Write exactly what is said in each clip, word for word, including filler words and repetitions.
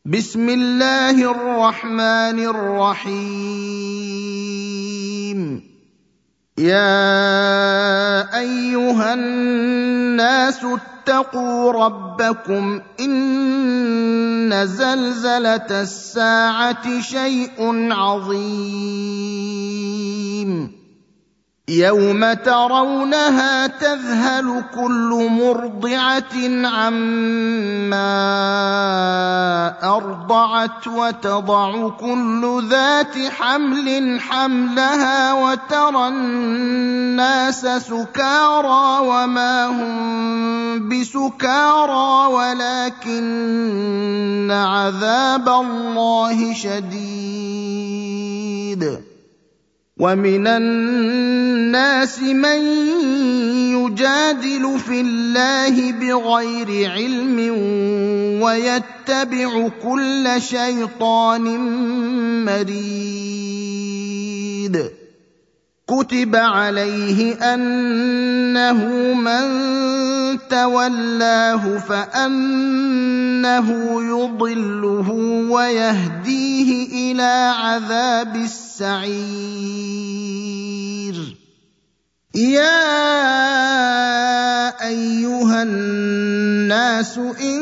بسم الله الرحمن الرحيم يا أيها الناس اتقوا ربكم إن زلزلة الساعة شيء عظيم يوم ترونها تذهل كل مرضعة عما أرضعت وتضع كل ذات حمل حملها وترى الناس سكارى وما هم بسكارى ولكن عذاب الله شديد ومن الناس من يجادل في الله بغير علم ويتبع كل شيطان مريد كتب عليه أنه من تولاه فأنه يضله ويهديه إلى عذاب السعير يا أيها الناس إن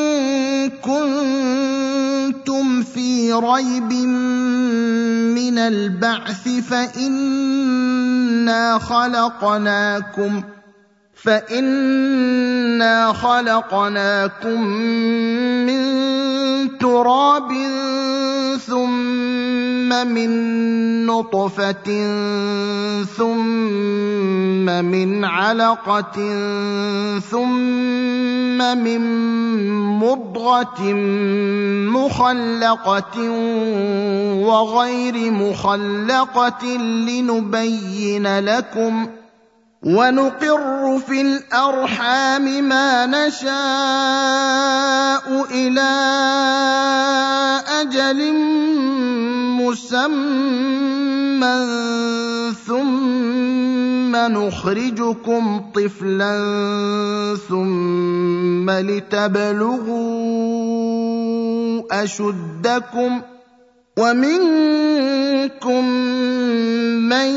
كنتم في ريب من البعث فإنا خلقناكم فإنا خلقناكم من تراب ثم من نطفة ثم من علقة ثم من مضغة مخلقة وغير مخلقة لنبين لكم ونقر في الأرحام ما نشاء إلى أجل مسمى ثم نخرجكم طفلا ثم لتبلغوا أشدكم ومنكم من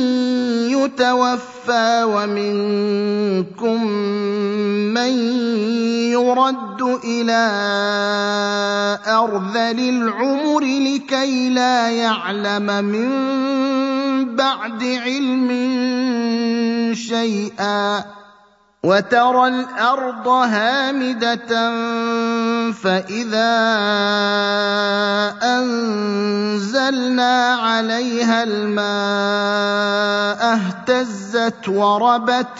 يتوفى ومنكم من يرد إلى أرذل العمر لكي لا يعلم من بعد علم شيئا وترى الأرض هامدة فإذا أنزلنا عليها الماء اهتزت وربت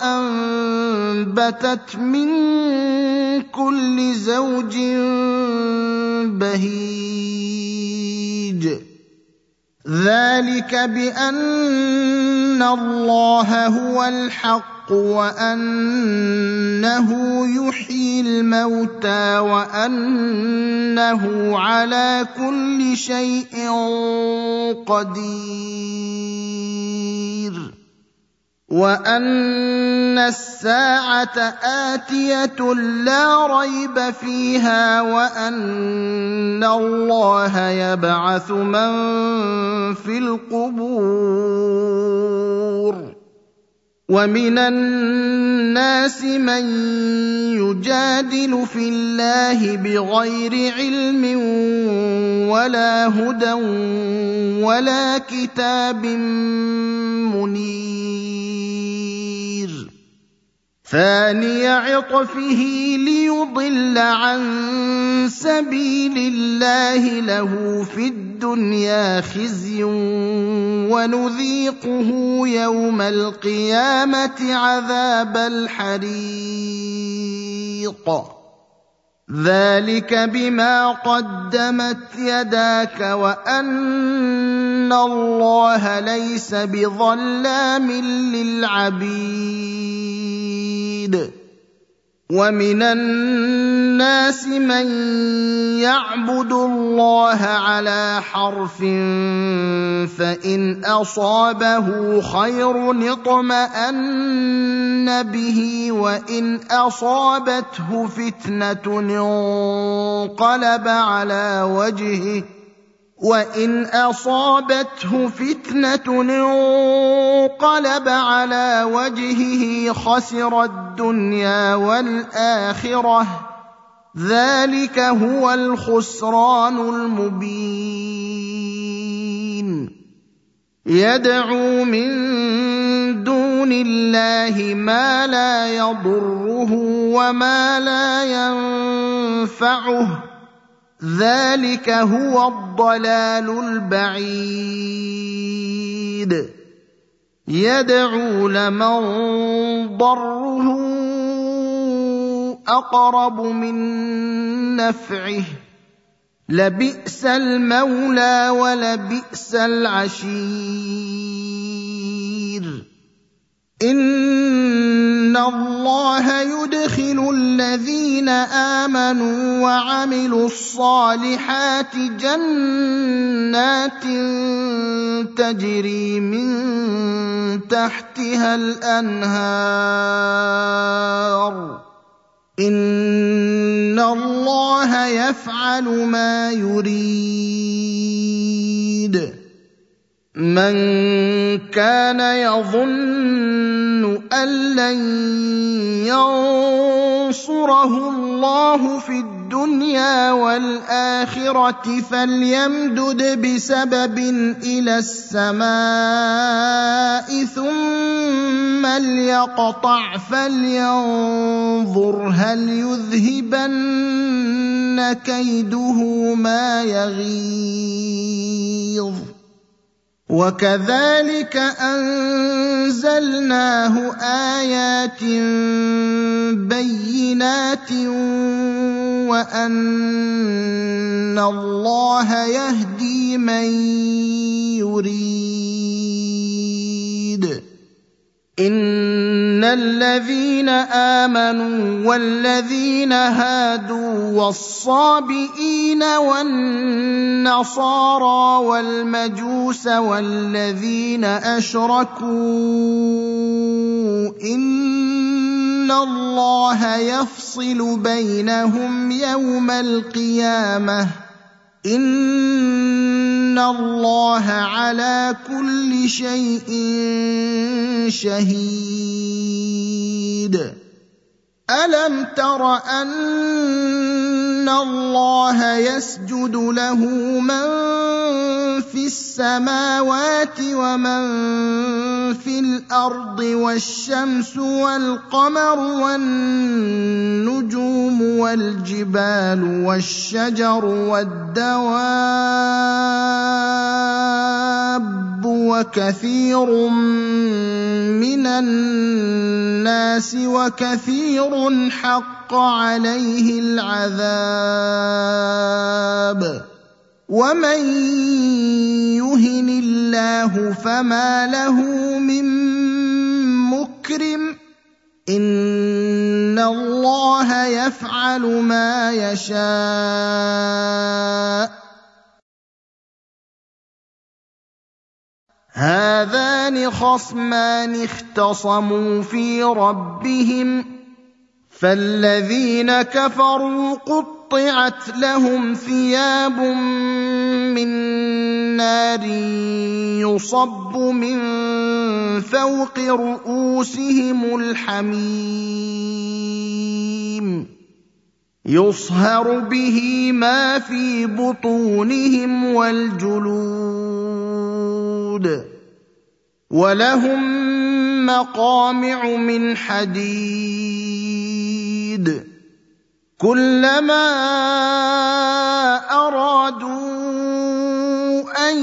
وأنبتت من كل زوج بهيج ذلك بأن الله هو الحق وأنه يحيي الموتى وأنه على كل شيء قدير وأن الساعة آتية لا ريب فيها وأن الله يبعث من في القبور ومن الناس من يجادل في الله بغير علم ولا هدى ولا كتاب منير ثاني عطفه ليضل عن سبيل الله له في الدنيا خزي ونذيقه يوم القيامة عذاب الحريق ذلك بما قدمت يداك وأن الله ليس بظلام للعبيد ومن الناس الناس من يعبد الله على حرف فإن أصابه خير اطمأن به وإن أصابته فتنة انقلب على وجهه وإن أصابته فتنة انقلب على وجهه خسر الدنيا والآخرة ذلك هو الخسران المبين يدعو من دون الله ما لا يضره وما لا ينفعه ذلك هو الضلال البعيد يدعو لمن ضره أقرب من نفعه لبئس المولى ولبئس العشير إن الله يدخل الذين آمنوا وعملوا الصالحات جنات تجري من تحتها الأنهار إن الله يفعل ما يريد من كان يظن أن لن ينصره الله في الدنيا والآخرة فليمدد بسبب إلى السماء ثم ليقطع فلينظر هل يذهبن كيده ما يغيظ وكذلك أنزلناه آيات بينات وأن الله يهدي من يريد إن الذين آمنوا والذين هادوا والصابئين والنصارى والمجوس والذين أشركوا إن الله يفصل بينهم يوم القيامة إن الله على كل شيء شهيد ألم تر أن الله يسجد له من في السماوات ومن في الأرض والشمس والقمر والنجوم والجبال والشجر والدواب وكثير من الناس وكثير حق عليه العذاب ومن يهن الله فما له من مكرم إن الله يفعل ما يشاء هذان خصمان اختصموا في ربهم فالذين كفروا قطعت لهم ثياب من نار يصب من فوق رؤوسهم الحميم يصهر به ما في بطونهم والجلود ولهم مقامع من حديد كلما أرادوا أن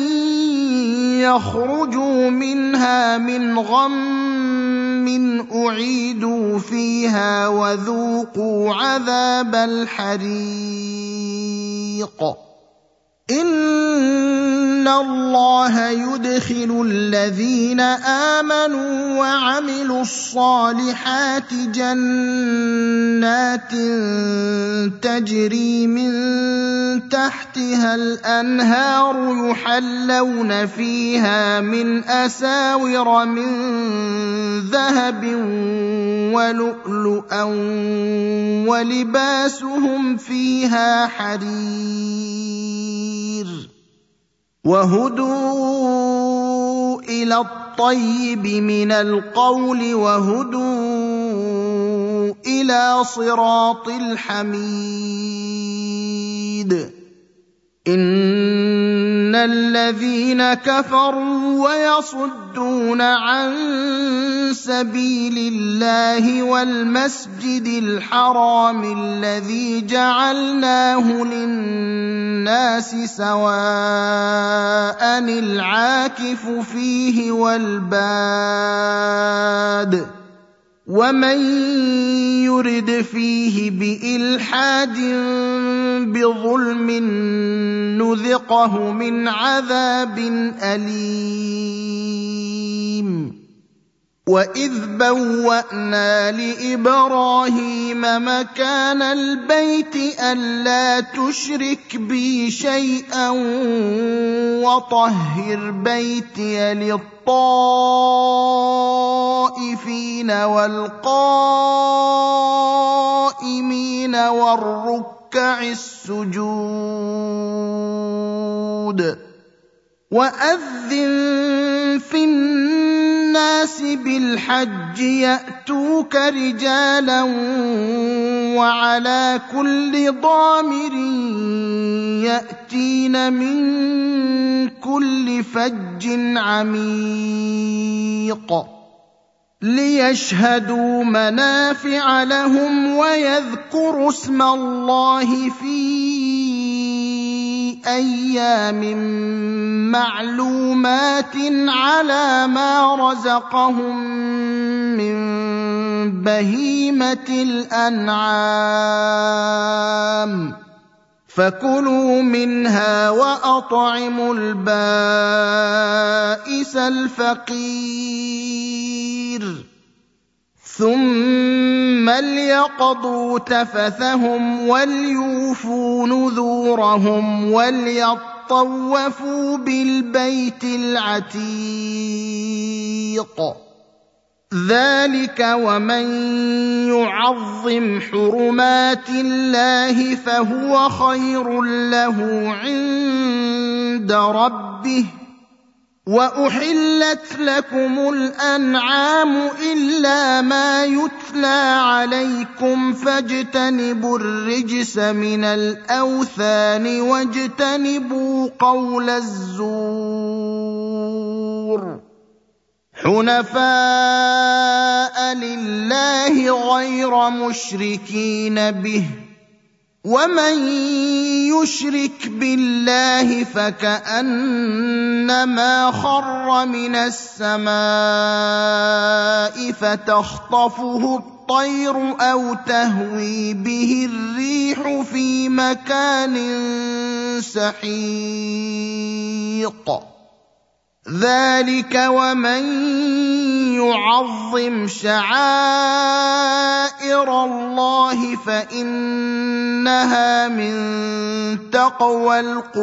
يخرجوا منها من غم أعيدوا فيها وذوقوا عذاب الحريق إِنَّ اللَّهَ يُدْخِلُ الَّذِينَ آمَنُوا وَعَمِلُوا الصَّالِحَاتِ جَنَّاتٍ تَجْرِي مِن تَحْتِهَا الْأَنْهَارُ يُحَلَّوْنَ فِيهَا مِنْ أَسَاوِرَ مِن ذَهَبٍ وَلُؤْلُؤًا وَلِبَاسُهُمْ فِيهَا حَرِيرٌ وَهُدُوا إِلَى الطَّيِّبِ مِنَ الْقَوْلِ وَهُدُوا إِلَى صِرَاطِ الْحَمِيدِ إِنَّ الَّذِينَ كَفَرُوا وَيَصُدُّونَ عَن سَبِيلِ اللَّهِ وَالْمَسْجِدِ الْحَرَامِ الَّذِي جَعَلْنَاهُ لِلنَّاسِ سَوَاءً الْعَاكِفُ فِيهِ وَالْبَادِ وَمَن يُرِدْ فِيهِ بِإِلْحَادٍ بِظُلْمٍ نُذِقْهُ مِنْ عَذَابٍ أَلِيمٍ وَإِذْ بَوَّأْنَا لِإِبْرَاهِيمَ مَكَانَ الْبَيْتِ أَلَّا تُشْرِكْ بِي شَيْئًا وَطَهِّرْ بَيْتِيَ لِلطَّائِفِينَ وَالْقَائِمِينَ وَالرُّكَّعِ السُّجُودِ وَأَذِّن فِي النَّاسِ بِالْحَجِّ يَأْتُوكَ رِجَالًا وَعَلَى كُلِّ ضَامِرٍ يَأْتِينَ مِن كُلِّ فَجٍّ عَمِيقٍ لِيَشْهَدُوا مَنَافِعَ لَهُمْ وَيَذْكُرُوا اسْمَ اللَّهِ فِي أَيَّامٍ مَّعْلُومَاتٍ عَلَىٰ مَا رَزَقَهُم مِّن بَهِيمَةِ الْأَنْعَامِ فَكُلُوا مِنْهَا وَأَطْعِمُوا الْبَائِسَ الْفَقِيرَ ثُمَّ لْيَقْضُوا تَفَثَهُمْ وَلْيُوفُوا نُذُورَهُمْ وَلْيَطَّوَّفُوا بِالْبَيْتِ الْعَتِيقِ ذَلِكَ وَمَن يُعَظِّمْ حُرُمَاتِ اللَّهِ فَهُوَ خَيْرٌ لَّهُ عِندَ رَبِّهِ وَأُحِلَّتْ لَكُمُ الْأَنْعَامُ إِلَّا مَا يُتْلَىٰ عَلَيْكُمْ فَاجْتَنِبُوا الرِّجْسَ مِنَ الْأَوْثَانِ وَاجْتَنِبُوا قَوْلَ الزُّورِ حُنَفَاءَ لِلَّهِ غَيْرَ مُشْرِكِينَ بِهِ وَمَن يُشْرِكْ بِاللَّهِ فَكَأَنَّمَا خَرَّ مِنَ السَّمَاءِ فَتَخْطَفُهُ الطَّيْرُ أَوْ تَهْوِي بِهِ الرِّيحُ فِي مَكَانٍ سَحِيقٍ ذَلِكَ وَمَن يُعَظِّمْ شَعَائِرَ اللَّهِ فَإِنَّهَا مِن تَقْوَى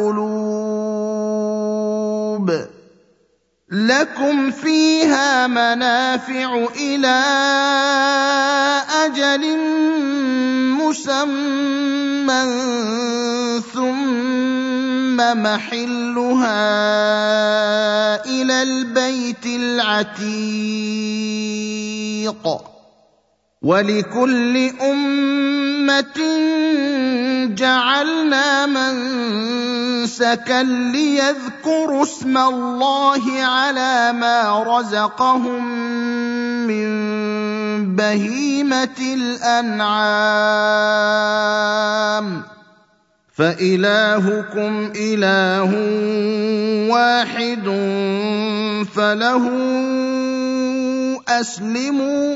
الْقُلُوبِ لَكُمْ فِيهَا مَنَافِعُ إِلَىٰ أَجَلٍ مُّسَمًّى ثُمَّ مَحِلُّهَا إِلَى الْبَيْتِ الْعَتِيقِ وَلِكُلِّ أُمَّةٍ جَعَلْنَا مَنسَكًا لِّيَذْكُرُوا اسْمَ اللَّهِ عَلَىٰ مَا رَزَقَهُم مِّن بَهِيمَةِ الْأَنْعَامِ فَإِلَٰهُكُمْ إِلَٰهٌ وَاحِدٌ فَلَهُ أَسْلِمُوا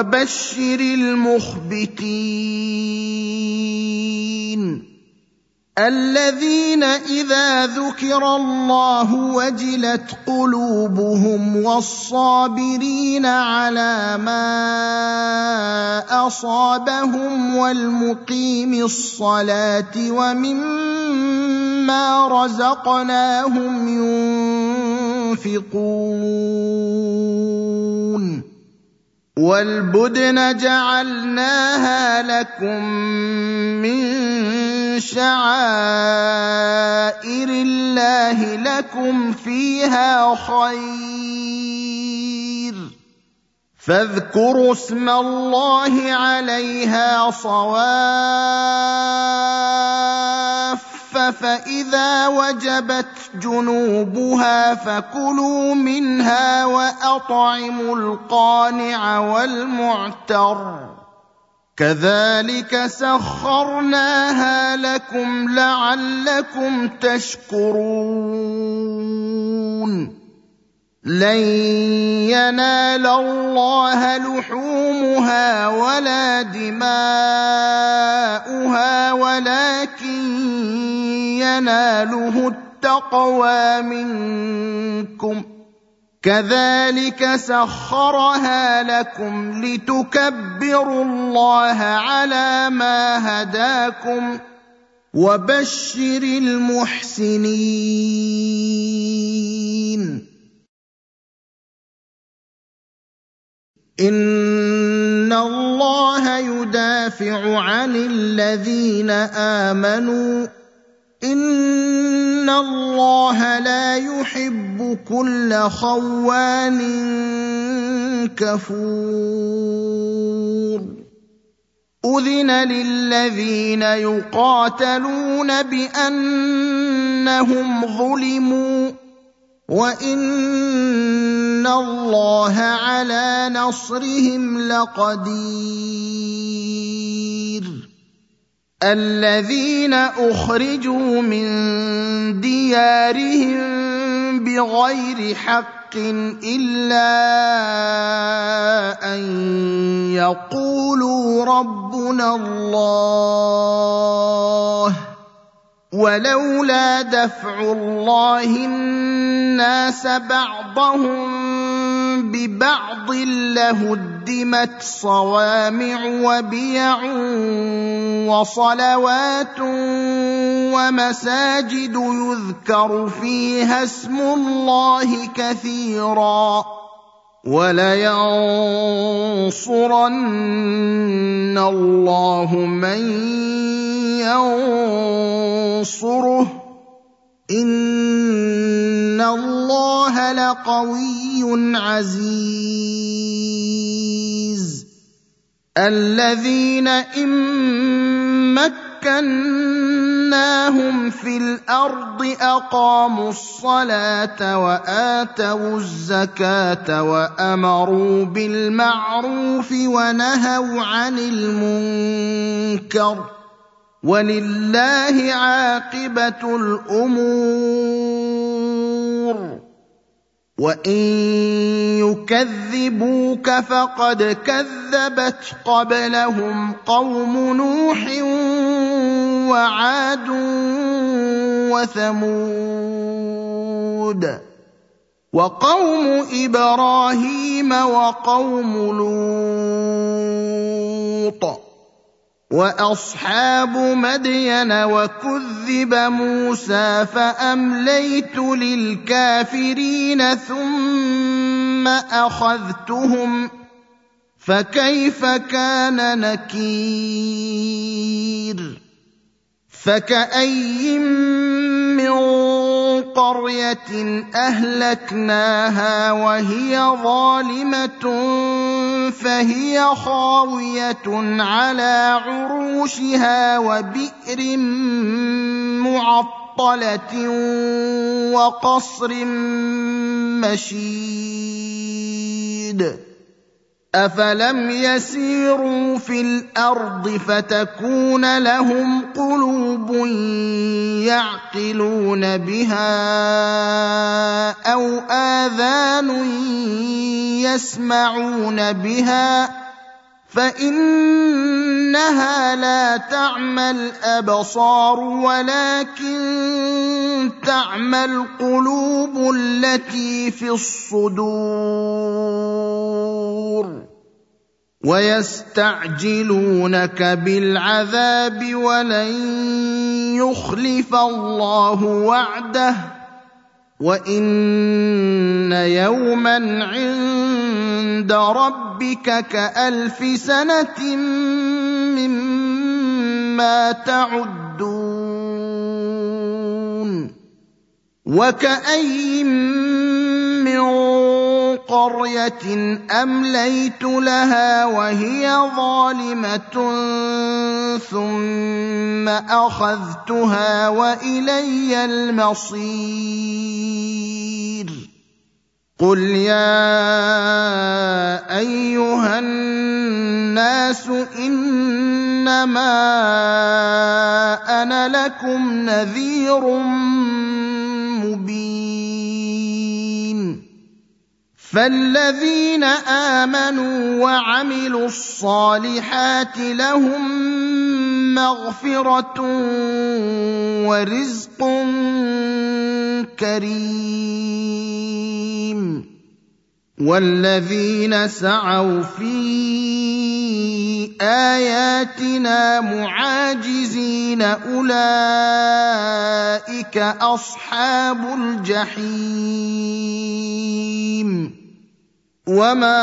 وَبَشِّرِ الْمُخْبِتِينَ الذين إذا ذكر الله وجلت قلوبهم والصابرين على ما أصابهم والمقيم الصلاة ومما رزقناهم ينفقون والبدن جعلناها لكم من شعائر الله لكم فيها خير فاذكروا اسم الله عليها صواف فإذا وجبت جنوبها فكلوا منها وأطعموا القانع والمعتر كذلك سخرناها لكم لعلكم تشكرون لن ينال الله لحومها ولا دماؤها ولكن يناله التقوى منكم كذلك سخرها لكم لتكبروا الله على ما هداكم وبشر المحسنين إن الله يدافع عن الذين آمنوا إن الله لا يحب كل خوان كفور أذن للذين يقاتلون بأنهم ظلموا وإن الله على نصرهم لقدير الذين أخرجوا من ديارهم بغير حق إلا أن يقولوا ربنا الله ولولا دفع الله الناس بعضهم ببعض لهدمت صوامع وبيع وصلوات ومساجد يذكر فيها اسم الله كثيرا ولينصرن الله من ينصره إن الله لقوي عزيز الذين إن مكناهم في الأرض أقاموا الصلاة وآتوا الزكاة وأمروا بالمعروف ونهوا عن المنكر ولله عاقبة الأمور وإن يكذبوك فقد كذبت قبلهم قوم نوح وعاد وثمود وقوم إبراهيم وقوم لوط وأصحاب مدين وكذب موسى فأمليت للكافرين ثم أخذتهم فكيف كان نكير فكأي من قرية أهلكناها وهي ظالمة فهي خاوية على عروشها وبئر معطلة وقصر مشيد أفلم يسيروا في الأرض فتكون لهم قلوب يعقلون بها أو آذان يسمعون بها فإنها لا تعمى الأبصار ولكن تعمى القلوب التي في الصدور. ويستعجلونك بالعذاب ولن يخلف الله وعده وإن يوما عند ربك كألف سنة مما تعدون. وكأي من قرية أمليت لها وهي ظالمة ثم أخذتها وإلي المصير. قل يا أيها الناس إنما أنا لكم نذير مبين. فالذين آمنوا وعملوا الصالحات لهم مغفرة ورزق كريم. والذين سعوا في آياتنا معاجزين أولئك أصحاب الجحيم. وما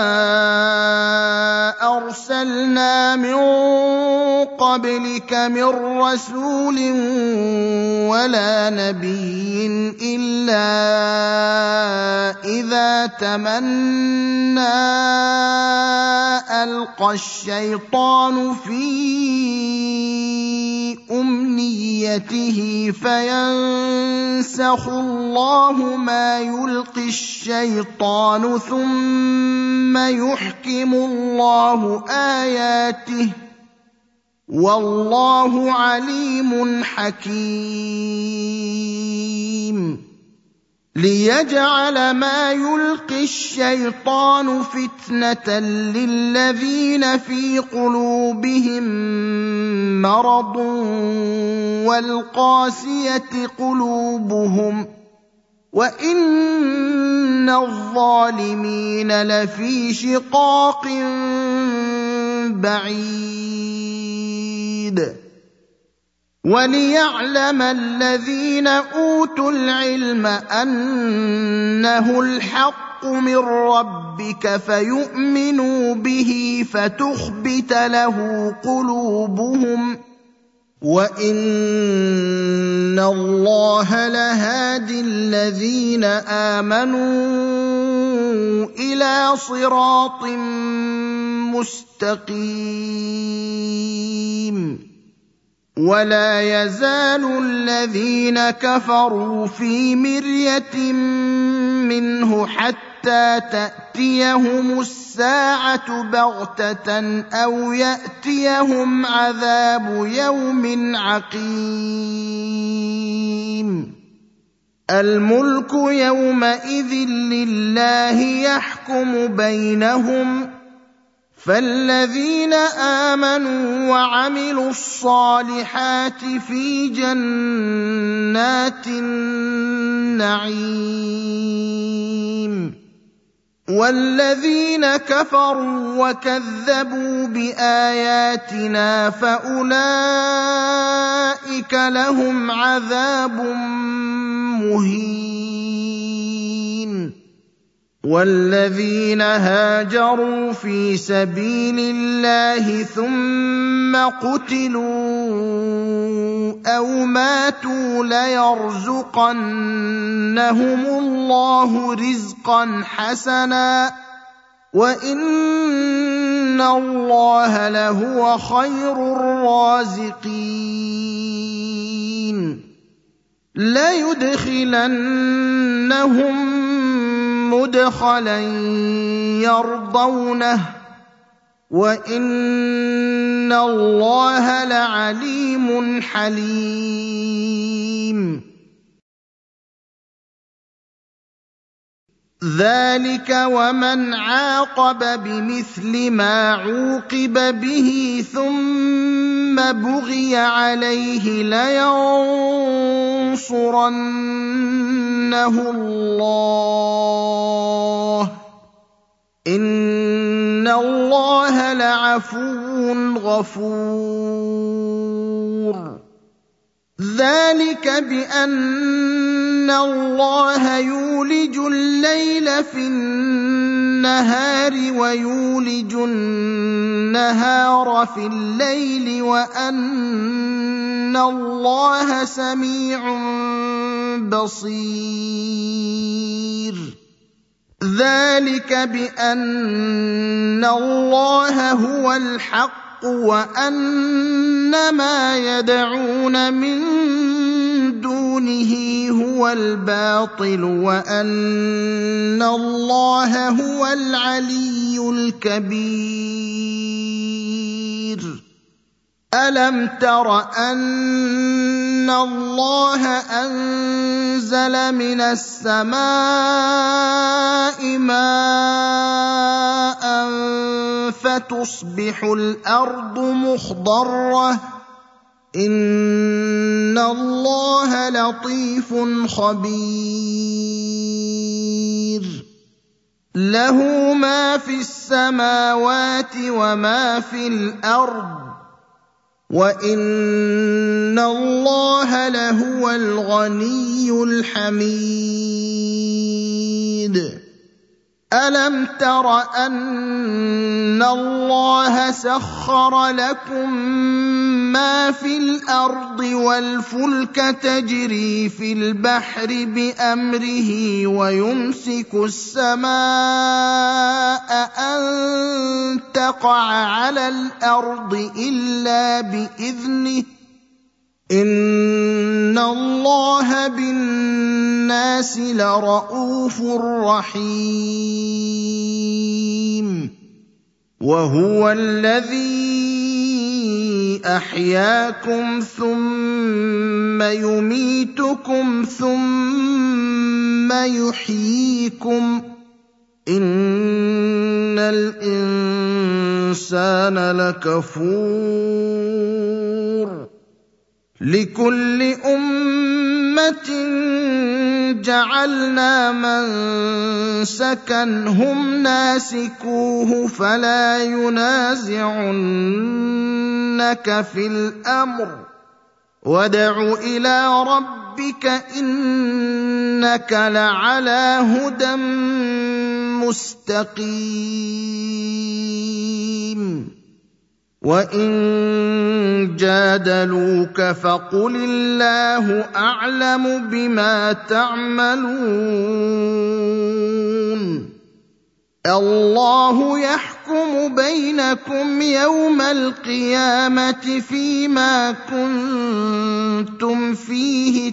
أرسلنا من قبلك من رسول ولا نبي إلا إذا تمنى ألقى الشيطان في أمنيته فينسخ الله ما يلقي الشيطان ثم يحكم الله آياته والله عليم حكيم. ليجعل ما يلقي الشيطان فتنة للذين في قلوبهم مرض والقاسية قلوبهم وإن الظالمين لفي شقاق بعيد. وليعلم الذين أوتوا العلم أنه الحق من ربك فيؤمنوا به فتخبت له قلوبهم وإن الله لهادي الذين آمنوا إلى صراط مستقيم. ولا يزال الذين كفروا في مرية منه حتى تأتيهم الساعة بغتة أو يأتيهم عذاب يوم عقيم. الملك يومئذ لله يحكم بينهم فالذين آمنوا وعملوا الصالحات في جنات النعيم. والذين كفروا وكذبوا بآياتنا فأولئك لهم عذاب مهين. والذين هاجروا في سبيل الله ثم قتلوا أو ماتوا ليرزقنهم الله رزقا حسنا وإن الله لهو خير الرازقين. ليدخلنهم مدخلا يرضونه وإن الله لعليم حليم. ذلك ومن عاقب بمثل ما عوقب به ثم بغي عليه لينصرنه الله إن الله لعفو غفور ذلك بأن الله يولج الليل في النهار ويولج النهار في الليل وأن الله سميع بصير ذلك بأن الله هو الحق وأن ما يدعون من دونه هو الباطل وأن الله هو العلي الكبير ألم تر أن الله أنزل من السماء ماء فتصبح الأرض مخضرة إن الله لطيف خبير له ما في السماوات وما في الأرض وإن الله لهو الغني الحميد ألم تر أن الله سخر لكم ما في الأرض والفلك تجري في البحر بأمره ويمسك السماء أن تقع على الأرض إلا بإذنه إن الله بالناس لرءوف رحيم وهو الذي أحياكم ثم يميتكم ثم يحييكم إن الإنسان لكفور لكل أمة جعلنا منسكا هم ناسكوه فلا ينازعنك في الأمر وادع إلى ربك إنك لعلى هدى مستقيم وإن جادلوك فقل الله أعلم بما تعملون الله يحكم بينكم يوم القيامة فيما كنتم فيه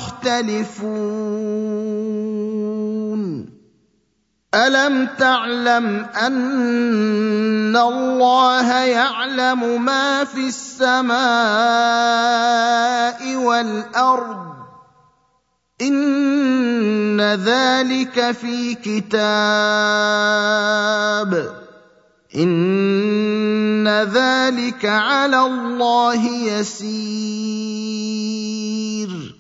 تختلفون ألم تعلم أن الله يعلم ما في السماء والأرض إن ذلك في كتاب إن ذلك على الله يسير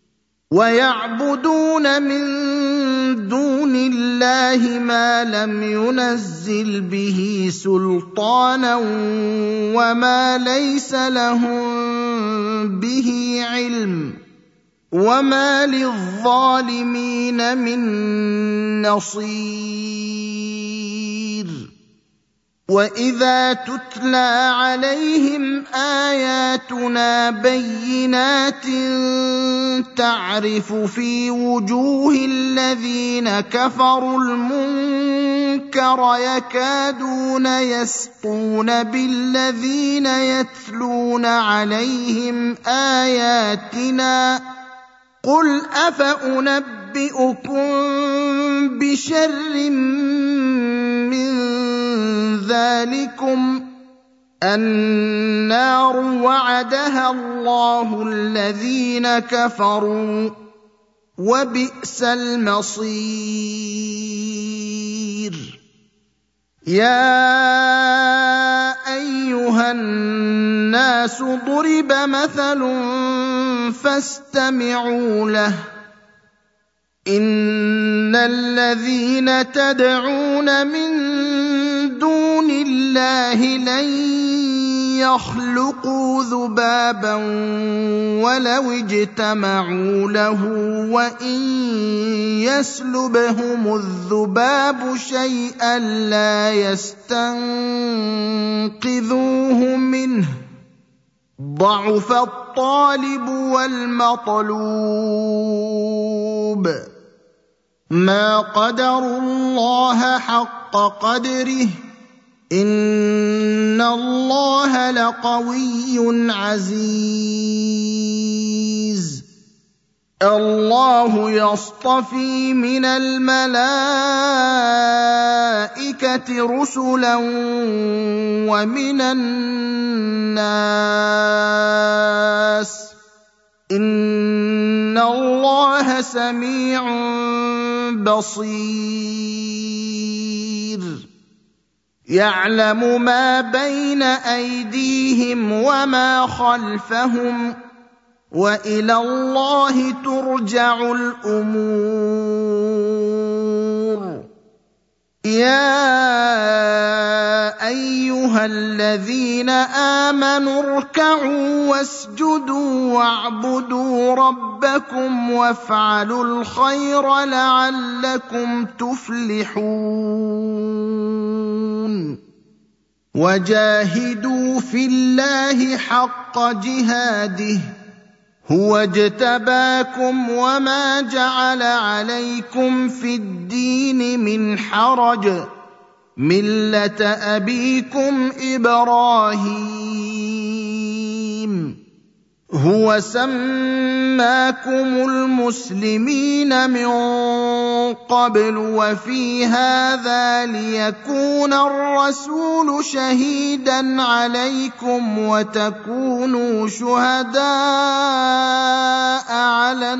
ويعبدون من دون الله ما لم ينزل به سلطانا وما ليس لهم به علم وما للظالمين من نصير وإذا تتلى عليهم آياتنا بينات تعرف في وجوه الذين كفروا المنكر يكادون يسطون بالذين يتلون عليهم آياتنا قل أفأنبئكم بشر من ذلكم النار وعدها الله الذين كفروا وبئس المصير. يا ايها الناس ضرب مثل فاستمعوا له. ان الذين تدعون من دون الله لن يخلقوا ذبابا ولو اجتمعوا له وان يسلبهم الذباب شيئا لا يستنقذوه منه، ضعف الطالب والمطلوب. ما قدروا الله حق قدره ان الله لقوي عزيز. الله يصطفي من الملائكة رسلا ومن الناس ان الله سميع بصير. يعلم ما بين ايديهم وما خلفهم والى الله ترجع الامور. يا ايها الذين امنوا اركعوا واسجدوا واعبدوا ربكم وافعلوا الخير لعلكم تفلحون. وجاهدوا في الله حق جهاده هو اجتباكم وما جعل عليكم في الدين من حرج، ملة أبيكم إبراهيم هو سماكم المسلمين من قبل وفي هذا ليكون الرسول شهيدا عليكم وتكونوا شهداء على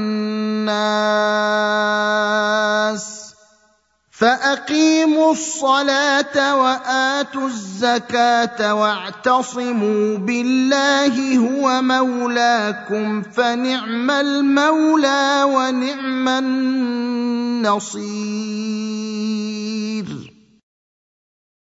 الناس. فأقيموا الصلاة وآتوا الزكاة واعتصموا بالله هو مولاكم فنعم المولى ونعم النصير.